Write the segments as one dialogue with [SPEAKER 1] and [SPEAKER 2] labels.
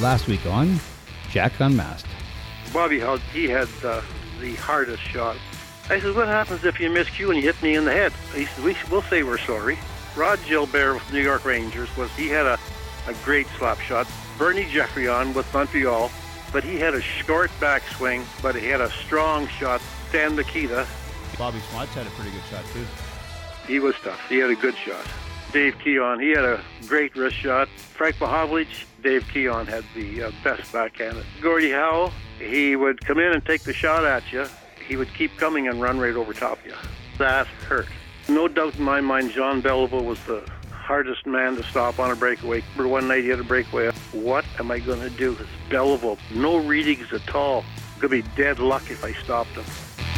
[SPEAKER 1] Last week on Jack Unmasked.
[SPEAKER 2] Bobby Hull, he had the hardest shot. I said, what happens if you miscue and you hit me in the head? He said, we'll say we're sorry. Rod Gilbert with New York Rangers, he had a great slap shot. Bernie Geoffrion with Montreal, but he had a short backswing, but he had a strong shot. Stan Mikita.
[SPEAKER 1] Bobby Smots had a pretty good shot too.
[SPEAKER 2] He was tough. He had a good shot. Dave Keon, he had a great wrist shot. Frank Mahovlich, Dave Keon had the best backhand. Gordie Howe, he would come in and take the shot at you. He would keep coming and run right over top of you. That hurt. No doubt in my mind, Jean Beliveau was the hardest man to stop on a breakaway. Remember one night he had a breakaway. What am I going to do? It's Beliveau. No readings at all. Could be dead luck if I stopped him.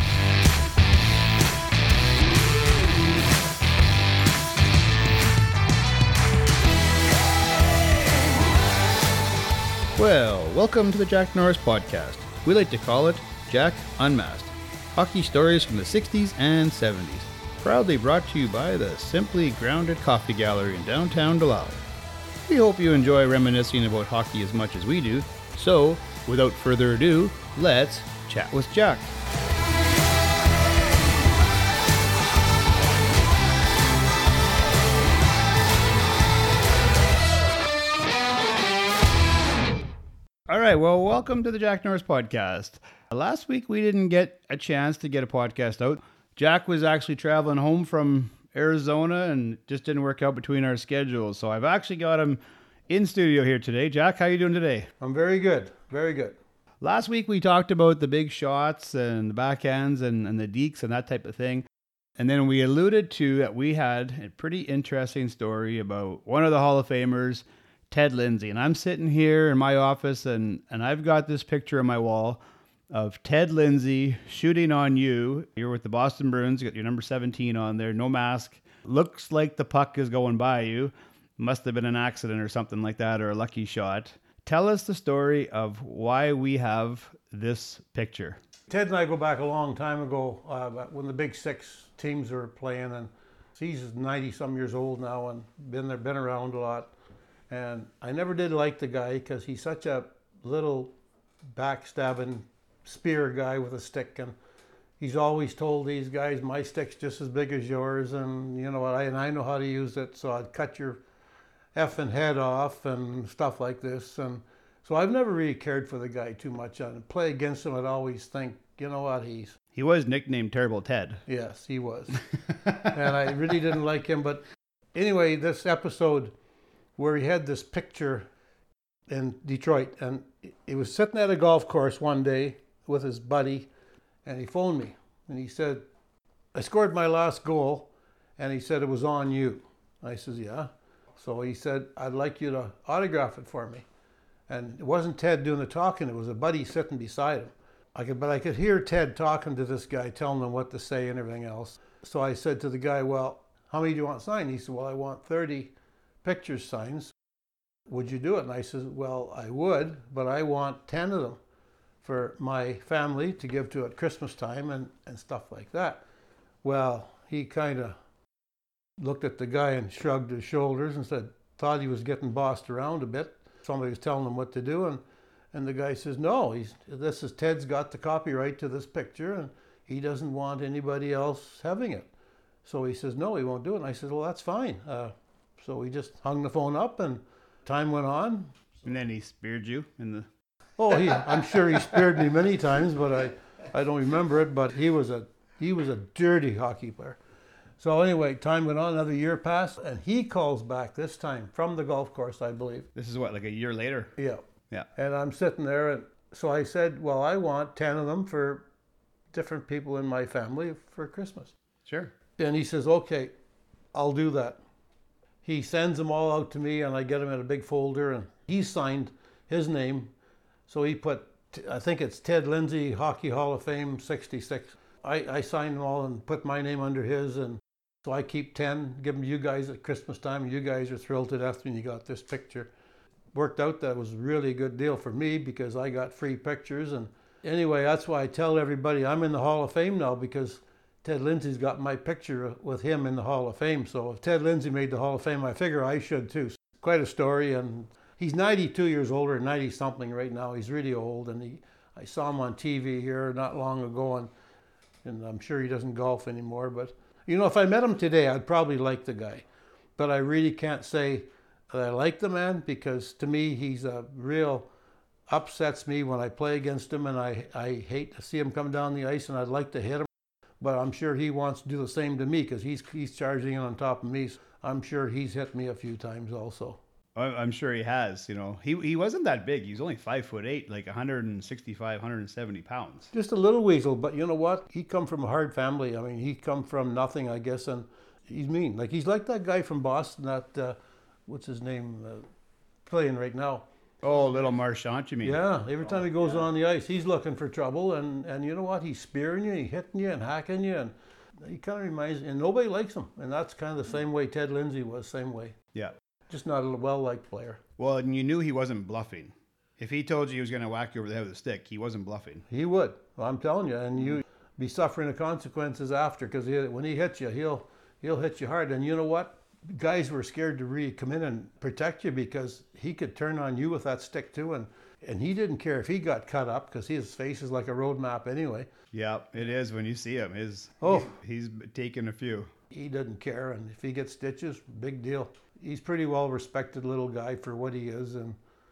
[SPEAKER 1] Well, welcome to the Jack Norris Podcast. We like to call it Jack Unmasked. Hockey stories from the 60s and 70s. Proudly brought to you by the Simply Grounded Coffee Gallery in downtown Delisle. We hope you enjoy reminiscing about hockey as much as we do. So, without further ado, let's chat with Jack. All right, well, welcome to the Jack Norris Podcast. Last week, we didn't get a chance to get a podcast out. Jack was actually traveling home from Arizona and it just didn't work out between our schedules. So I've actually got him in studio here today. Jack, how you doing today?
[SPEAKER 3] I'm very good. Very good.
[SPEAKER 1] Last week, we talked about the big shots and the backhands and the dekes and that type of thing. And then we alluded to that we had a pretty interesting story about one of the Hall of Famers, Ted Lindsay. And I'm sitting here in my office and I've got this picture on my wall of Ted Lindsay shooting on you. You're with the Boston Bruins. You got your number 17 on there, no mask. Looks like the puck is going by you. Must have been an accident or something like that, or a lucky shot. Tell us the story of why we have this picture.
[SPEAKER 3] Ted and I go back a long time ago when the Big Six teams were playing, and he's 90-some years old now and been around a lot. And I never did like the guy because he's such a little backstabbing spear guy with a stick, and he's always told these guys, my stick's just as big as yours, and you know what, I know how to use it, so I'd cut your effing head off and stuff like this. And so I've never really cared for the guy too much. And play against him, I'd always think, you know what,
[SPEAKER 1] he was nicknamed Terrible Ted.
[SPEAKER 3] Yes, he was. And I really didn't like him. But anyway, this episode where he had this picture in Detroit, and he was sitting at a golf course one day with his buddy, and he phoned me, and he said, I scored my last goal, and he said it was on you. I says, yeah. So he said, I'd like you to autograph it for me. And it wasn't Ted doing the talking, it was a buddy sitting beside him. I could hear Ted talking to this guy, telling him what to say and everything else. So I said to the guy, well, how many do you want signed? He said, well, I want 30 pictures signed. Would you do it? And I said, well, I would, but I want 10 of them for my family to give to at Christmas time and stuff like that. Well, he kind of looked at the guy and shrugged his shoulders and said, thought he was getting bossed around a bit. Somebody was telling him what to do, and the guy says, no, Ted's got the copyright to this picture, and he doesn't want anybody else having it. So he says, no, he won't do it. And I said, well, that's fine. So we just hung the phone up, and time went on.
[SPEAKER 1] And then he speared you in the...
[SPEAKER 3] Oh, I'm sure he speared me many times, but I don't remember it. But he was a dirty hockey player. So anyway, time went on, another year passed, and he calls back this time from the golf course, I believe.
[SPEAKER 1] This is what, like a year later?
[SPEAKER 3] Yeah.
[SPEAKER 1] Yeah.
[SPEAKER 3] And I'm sitting there, and so I said, well, I want 10 of them for different people in my family for Christmas.
[SPEAKER 1] Sure.
[SPEAKER 3] And he says, okay, I'll do that. He sends them all out to me, and I get them in a big folder, and he signed his name. So he put, I think it's Ted Lindsay, Hockey Hall of Fame, 66. I signed them all and put my name under his, and so I keep 10, give them to you guys at Christmas time, and you guys are thrilled to death when you got this picture. Worked out that was really a good deal for me because I got free pictures. And anyway, that's why I tell everybody I'm in the Hall of Fame now, because Ted Lindsay's got my picture with him in the Hall of Fame. So if Ted Lindsay made the Hall of Fame, I figure I should too. Quite a story, and He's 92 years older, 90 something right now. He's really old, and I saw him on TV here not long ago, and I'm sure he doesn't golf anymore. But if I met him today, I'd probably like the guy. But I really can't say that I like the man, because to me he's a real upsets me when I play against him, and I hate to see him come down the ice, and I'd like to hit him. But I'm sure he wants to do the same to me, because he's charging in on top of me. So I'm sure he's hit me a few times also.
[SPEAKER 1] I'm sure he has. He wasn't that big. He was only 5'8", like 165, 170 pounds.
[SPEAKER 3] Just a little weasel, but you know what? He come from a hard family. I mean, he come from nothing, I guess, and he's mean. Like, he's like that guy from Boston that, what's his name, playing right now.
[SPEAKER 1] Oh, little Marchand, you mean?
[SPEAKER 3] Yeah, every time he goes on the ice, he's looking for trouble, and you know what? He's spearing you, he's hitting you and hacking you, and he kind of reminds me, and nobody likes him. And that's kind of the same way Ted Lindsay was, same way.
[SPEAKER 1] Yeah.
[SPEAKER 3] Just not a well-liked player.
[SPEAKER 1] Well, and you knew he wasn't bluffing. If he told you he was going to whack you over the head with a stick, he wasn't bluffing.
[SPEAKER 3] He would. Well, I'm telling you, and you be suffering the consequences after, because when he hits you, he'll hit you hard. And you know what? Guys were scared to really come in and protect you, because he could turn on you with that stick too, and he didn't care if he got cut up, because his face is like a road map anyway.
[SPEAKER 1] Yeah, it is when you see him. He's taken a few.
[SPEAKER 3] He doesn't care, and if he gets stitches, big deal. He's pretty well respected little guy for what he is. And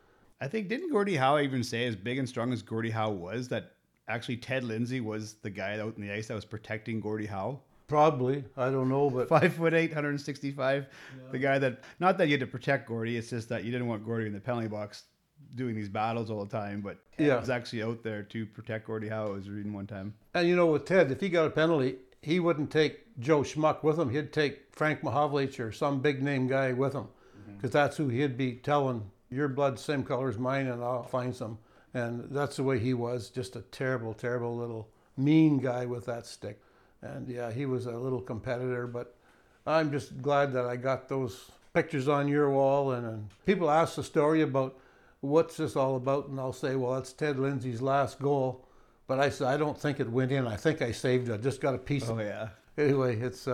[SPEAKER 1] I think, didn't Gordie Howe even say, as big and strong as Gordie Howe was, that actually Ted Lindsay was the guy out in the ice that was protecting Gordie Howe?
[SPEAKER 3] Probably, I don't know, but
[SPEAKER 1] 5'8", 165. Yeah. The guy that, not that you had to protect Gordie, it's just that you didn't want Gordie in the penalty box doing these battles all the time, but Ted was actually out there to protect Gordie Howe. I was reading one time.
[SPEAKER 3] And with Ted, if he got a penalty, he wouldn't take Joe Schmuck with him. He'd take Frank Mahovlich or some big name guy with him, because that's who he'd be telling, your blood's same color as mine, and I'll find some. And that's the way he was, just a terrible, terrible little mean guy with that stick. And yeah, he was a little competitor, but I'm just glad that I got those pictures on your wall. And people ask the story about what's this all about, and I'll say, well, that's Ted Lindsay's last goal. But I said, I don't think it went in. I think I saved it. I just got a piece of it.
[SPEAKER 1] Yeah.
[SPEAKER 3] Anyway, it's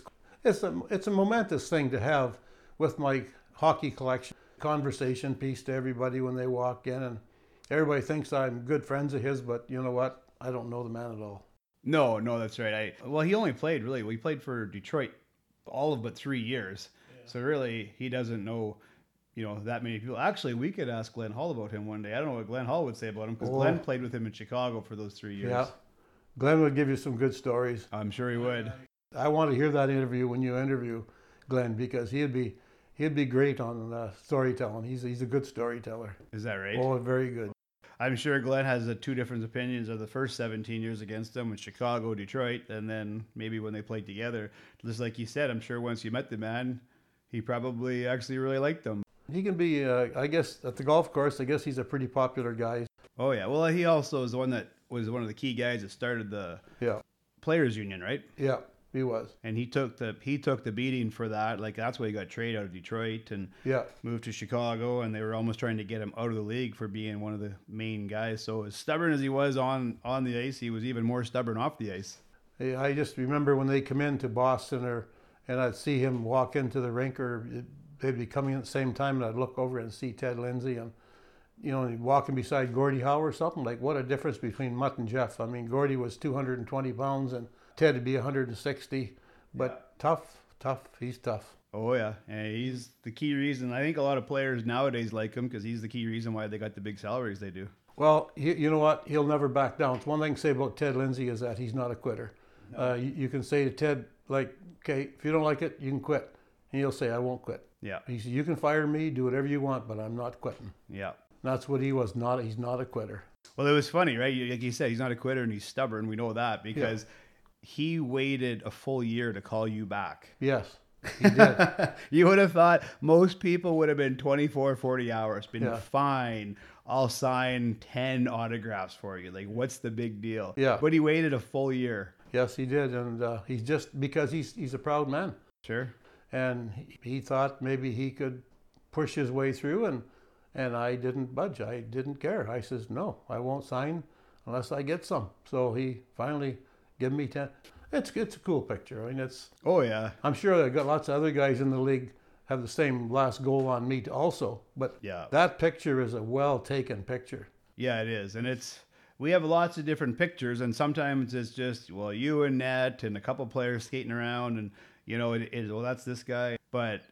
[SPEAKER 3] a momentous thing to have with my hockey collection. Conversation piece to everybody when they walk in, and everybody thinks I'm good friends of his, but you know what? I don't know the man at all.
[SPEAKER 1] No, that's right. He only played, really. We played for Detroit all of but 3 years. Yeah. So really, he doesn't know, that many people. Actually, we could ask Glenn Hall about him one day. I don't know what Glenn Hall would say about him, because Glenn played with him in Chicago for those 3 years.
[SPEAKER 3] Yeah, Glenn would give you some good stories.
[SPEAKER 1] I'm sure he would.
[SPEAKER 3] I want to hear that interview when you interview Glenn, because he'd be great on storytelling. He's a good storyteller.
[SPEAKER 1] Is that right?
[SPEAKER 3] Oh, very good.
[SPEAKER 1] I'm sure Glenn has two different opinions of the first 17 years against him in Chicago, Detroit, and then maybe when they played together. Just like you said, I'm sure once you met the man, he probably actually really liked them.
[SPEAKER 3] He can be, I guess, at the golf course, I guess he's a pretty popular guy.
[SPEAKER 1] Oh, yeah. Well, he also is the one that was one of the key guys that started the Players Union, right?
[SPEAKER 3] Yeah, he was.
[SPEAKER 1] And he took the beating for that. Like, that's why he got traded out of Detroit and moved to Chicago, and they were almost trying to get him out of the league for being one of the main guys. So as stubborn as he was on the ice, he was even more stubborn off the ice.
[SPEAKER 3] Hey, I just remember when they come into Boston, and I'd see him walk into the rink, or they'd be coming at the same time, and I'd look over and see Ted Lindsay, and walking beside Gordie Howe or something. Like, what a difference between Mutt and Jeff. I mean, Gordie was 220 pounds, and Ted would be 160, but tough. He's tough.
[SPEAKER 1] Oh, yeah. And he's the key reason. I think a lot of players nowadays like him, because he's the key reason why they got the big salaries they do.
[SPEAKER 3] Well, you know what? He'll never back down. It's one thing to say about Ted Lindsay is that he's not a quitter. No. You can say to Ted, like, okay, if you don't like it, you can quit. And he'll say, I won't quit.
[SPEAKER 1] Yeah.
[SPEAKER 3] He said, you can fire me, do whatever you want, but I'm not quitting.
[SPEAKER 1] Yeah.
[SPEAKER 3] And that's what he was. He's not a quitter.
[SPEAKER 1] Well, it was funny, right? Like you said, he's not a quitter and he's stubborn. We know that because he waited a full year to call you back.
[SPEAKER 3] Yes, he did.
[SPEAKER 1] You would have thought most people would have been 24, 40 hours, been fine. I'll sign 10 autographs for you. Like, what's the big deal?
[SPEAKER 3] Yeah.
[SPEAKER 1] But he waited a full year.
[SPEAKER 3] Yes, he did. And he's just, because he's a proud man.
[SPEAKER 1] Sure.
[SPEAKER 3] And he thought maybe he could push his way through, and I didn't budge. I didn't care. I says, no, I won't sign unless I get some. So he finally gave me 10. It's a cool picture. I mean, it's.
[SPEAKER 1] Oh, yeah.
[SPEAKER 3] I'm sure they've got lots of other guys in the league have the same last goal on me also. But
[SPEAKER 1] Yeah.
[SPEAKER 3] that picture is a well taken picture.
[SPEAKER 1] Yeah, it is. And we have lots of different pictures, and sometimes it's just, well, you and Nat and a couple players skating around, and, well, that's this guy. But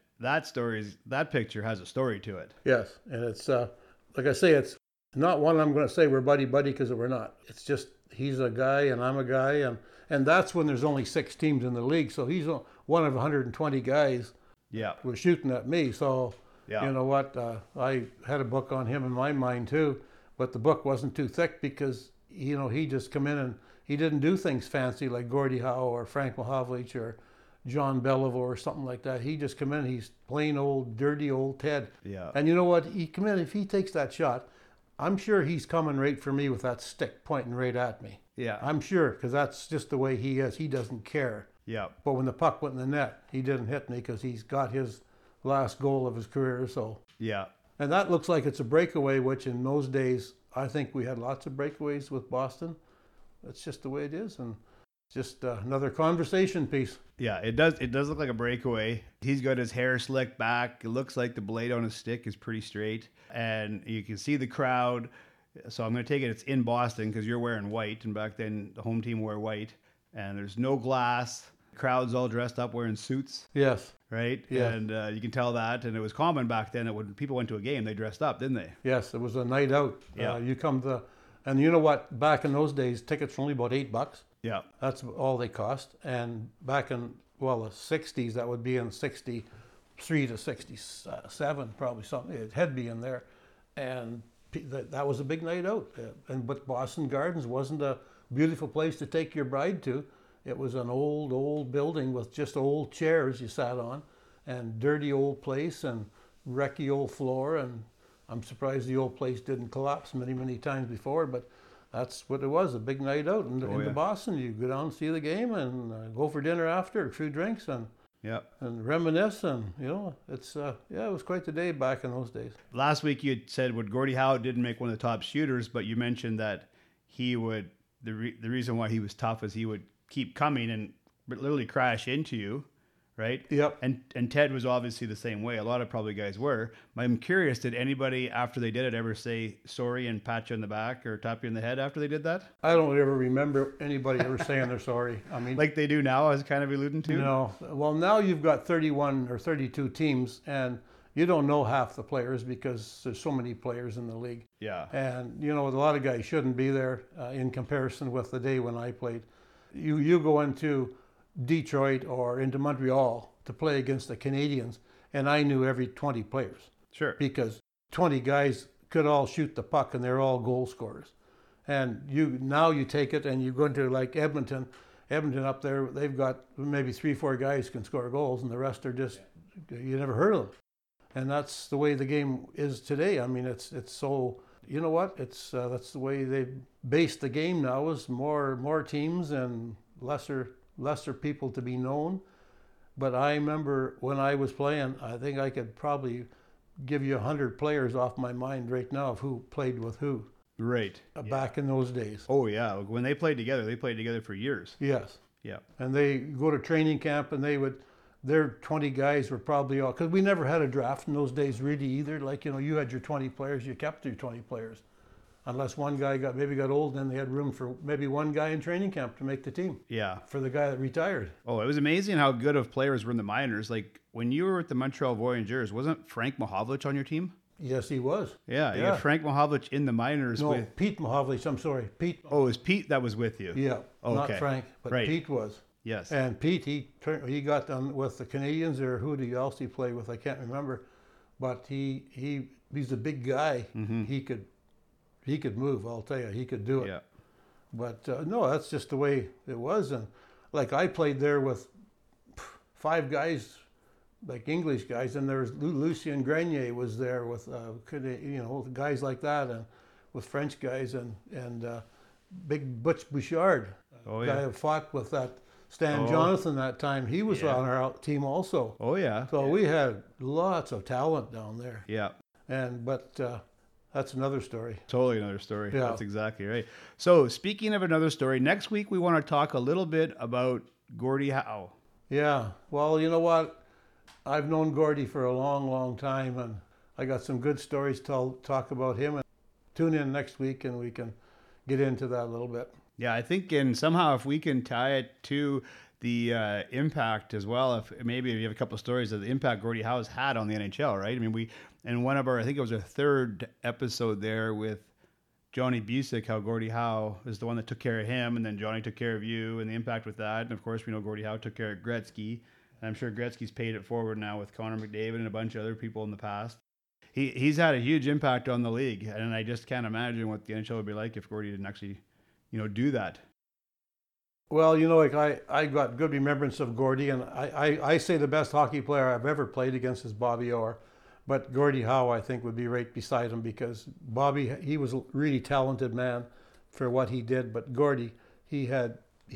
[SPEAKER 1] that picture has a story to it.
[SPEAKER 3] Yes, and it's like I say, it's not one I'm going to say we're buddy-buddy, because we're not. It's just he's a guy and I'm a guy, and that's when there's only 6 teams in the league, so he's one of 120 guys
[SPEAKER 1] Yeah.
[SPEAKER 3] who were shooting at me. So
[SPEAKER 1] Yeah.
[SPEAKER 3] you know what? I had a book on him in my mind too, but the book wasn't too thick because he just come in and he didn't do things fancy like Gordie Howe or Frank Mahovlich or John Beliveau or something like that. He just come in, he's plain old, dirty old Ted.
[SPEAKER 1] Yeah.
[SPEAKER 3] And you know what? He come in, if he takes that shot, I'm sure he's coming right for me with that stick pointing right at me.
[SPEAKER 1] Yeah.
[SPEAKER 3] I'm sure, because that's just the way he is. He doesn't care.
[SPEAKER 1] Yeah.
[SPEAKER 3] But when the puck went in the net, he didn't hit me because he's got his last goal of his career. So,
[SPEAKER 1] Yeah.
[SPEAKER 3] and that looks like it's a breakaway, which in those days, I think we had lots of breakaways with Boston. That's just the way it is. And just another conversation piece.
[SPEAKER 1] Yeah, it does look like a breakaway. He's got his hair slicked back. It looks like the blade on his stick is pretty straight. And you can see the crowd. So I'm going to take it it's in Boston because you're wearing white. And back then, the home team wore white. And there's no glass. The crowd's all dressed up wearing suits,
[SPEAKER 3] Yes.
[SPEAKER 1] right?
[SPEAKER 3] Yeah.
[SPEAKER 1] And you can tell that. And it was common back then that when people went to a game, they dressed up, didn't they?
[SPEAKER 3] Yes, it was a night out.
[SPEAKER 1] Yeah.
[SPEAKER 3] You come to, and you know what? Back in those days, tickets were only about $8.
[SPEAKER 1] Yeah.
[SPEAKER 3] That's all they cost. And back in, the 60s, that would be in 63 to 67, probably something. It had to be in there. And that was a big night out. But Boston Gardens wasn't a beautiful place to take your bride to. It was an old building with just old chairs you sat on, and dirty old place and wrecky old floor. And I'm surprised the old place didn't collapse many times before, but that's what it was, a big night out. And into Boston, you go down and see the game and go for dinner after, a few drinks, and reminisce. And, it's, it was quite the day back in those days.
[SPEAKER 1] Last week you had said what Gordie Howe didn't make one of the top shooters, but you mentioned that he would, the reason why he was tough is he would keep coming and literally crash into you, right?
[SPEAKER 3] Yep.
[SPEAKER 1] And Ted was obviously the same way. A lot of probably guys were. I'm curious, did anybody after they did it ever say sorry and pat you on the back or tap you in the head after they did that?
[SPEAKER 3] I don't ever remember anybody ever saying they're sorry. I mean,
[SPEAKER 1] like they do now, I was kind of alluding to.
[SPEAKER 3] No. Well, now you've got 31 or 32 teams, and you don't know half the players because there's so many players in the league.
[SPEAKER 1] Yeah.
[SPEAKER 3] And a lot of guys shouldn't be there in comparison with the day when I played. You go into Detroit or into Montreal to play against the Canadians, and I knew every 20 players.
[SPEAKER 1] Sure.
[SPEAKER 3] Because 20 guys could all shoot the puck, and they're all goal scorers. And now you take it and you go into like Edmonton. Edmonton up there, they've got maybe 3-4 guys can score goals, and the rest are just, you never heard of them. And that's the way the game is today. I mean, it's so, you know what? It's that's the way they base the game now, is more teams and lesser people to be known. But I remember when I was playing, I think I could probably give you 100 players off my mind right now of who played with who.
[SPEAKER 1] Right.
[SPEAKER 3] Back in those days.
[SPEAKER 1] Oh, yeah. When they played together for years.
[SPEAKER 3] Yes.
[SPEAKER 1] Yeah.
[SPEAKER 3] And they go to training camp, and their 20 guys were probably all, because we never had a draft in those days really either. Like, you had your 20 players, you kept your 20 players. Unless one guy got old, then they had room for maybe one guy in training camp to make the team. Yeah. For the guy that retired.
[SPEAKER 1] Oh, it was amazing how good of players were in the minors. Like, when you were with the Montreal Voyageurs, wasn't Frank Mahovlich on your team?
[SPEAKER 3] Yes, he was.
[SPEAKER 1] Yeah, you had Frank Mahovlich in the minors.
[SPEAKER 3] No, Pete Mahovlich, I'm sorry. Pete.
[SPEAKER 1] Oh, it was Pete that was with you?
[SPEAKER 3] Yeah,
[SPEAKER 1] oh,
[SPEAKER 3] not Frank, but Pete was.
[SPEAKER 1] Yes.
[SPEAKER 3] And Pete, he got done with the Canadians, or who did else he play with? I can't remember. But he's a big guy. Mm-hmm. He could move, I'll tell you. He could do it.
[SPEAKER 1] Yeah.
[SPEAKER 3] But no, that's just the way it was. And like I played there with 5 guys, like English guys, and there's Lucien Grenier was there with guys like that, and with French guys, and big Butch Bouchard, guy that fought with that Stan Jonathan that time. He was on our team also.
[SPEAKER 1] Oh yeah.
[SPEAKER 3] So we had lots of talent down there.
[SPEAKER 1] Yeah.
[SPEAKER 3] But that's another story.
[SPEAKER 1] Totally another story.
[SPEAKER 3] Yeah.
[SPEAKER 1] That's exactly right. So speaking of another story, next week we want to talk a little bit about Gordie Howe.
[SPEAKER 3] Yeah. Well, you know what? I've known Gordy for a long, long time, and I got some good stories to talk about him. And tune in next week, and we can get into that a little bit.
[SPEAKER 1] Yeah, I think somehow if we can tie it to the impact as well, if maybe you have a couple of stories of the impact Gordie Howe has had on the NHL, right? I mean, in one of our, I think it was our third episode there with Johnny Busick, how Gordie Howe is the one that took care of him, and then Johnny took care of you, and the impact with that. And of course, we know Gordie Howe took care of Gretzky, and I'm sure Gretzky's paid it forward now with Connor McDavid and a bunch of other people in the past. He's had a huge impact on the league, and I just can't imagine what the NHL would be like if Gordie didn't actually, do that.
[SPEAKER 3] Well, like I got good remembrance of Gordie, and I say the best hockey player I've ever played against is Bobby Orr. But Gordie Howe, I think, would be right beside him, because Bobby, he was a really talented man for what he did. But Gordie, the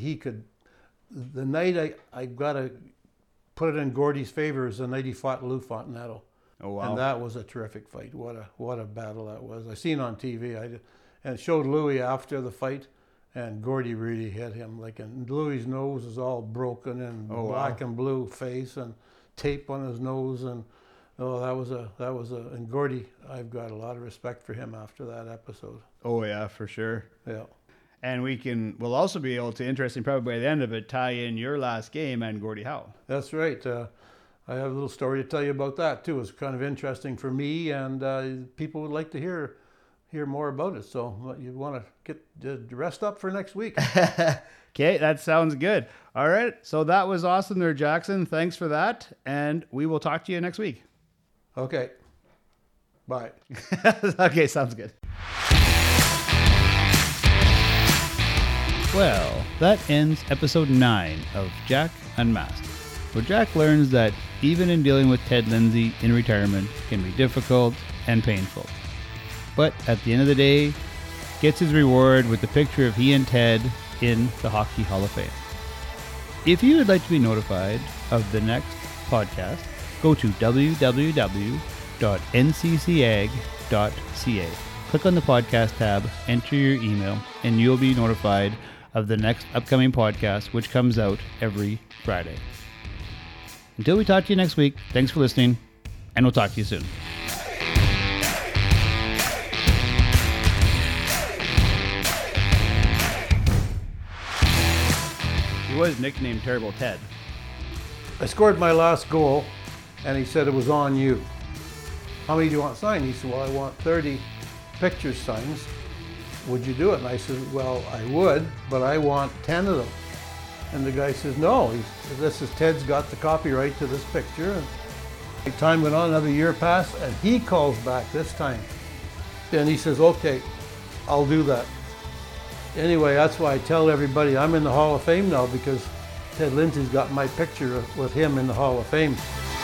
[SPEAKER 3] night I got to put it in Gordie's favor is the night he fought Lou Fontanetto.
[SPEAKER 1] Oh, wow.
[SPEAKER 3] And that was a terrific fight. What a battle that was. I seen on TV. And it showed Louis after the fight, and Gordie really hit him. And Louis's nose is all broken and black and blue face and tape on his nose, and and Gordie, I've got a lot of respect for him after that episode.
[SPEAKER 1] Oh yeah, for sure.
[SPEAKER 3] Yeah.
[SPEAKER 1] And we'll also be able to, interesting, probably by the end of it, tie in your last game and Gordie Howe.
[SPEAKER 3] That's right. I have a little story to tell you about that too. It's kind of interesting for me, and people would like to hear more about it. So you want to get dressed up for next week.
[SPEAKER 1] Okay, that sounds good. All right, so that was awesome there, Jackson. Thanks for that, and we will talk to you next week.
[SPEAKER 3] Okay. Bye.
[SPEAKER 1] Okay, sounds good. Well, that ends episode 9 of Jack Unmasked, where Jack learns that even in dealing with Ted Lindsay in retirement can be difficult and painful. But at the end of the day, gets his reward with the picture of he and Ted in the Hockey Hall of Fame. If you would like to be notified of the next podcast, go to www.nccag.ca. Click on the podcast tab, enter your email, and you'll be notified of the next upcoming podcast, which comes out every Friday. Until we talk to you next week, thanks for listening, and we'll talk to you soon. He was nicknamed Terrible Ted.
[SPEAKER 3] I scored my last goal, and he said it was on you. How many do you want signed? He said, well, I want 30 picture signs. Would you do it? And I said, well, I would, but I want 10 of them. And the guy says, no, Ted's got the copyright to this picture. And time went on, another year passed, and he calls back this time. And he says, okay, I'll do that. Anyway, that's why I tell everybody I'm in the Hall of Fame now, because Ted Lindsay's got my picture with him in the Hall of Fame.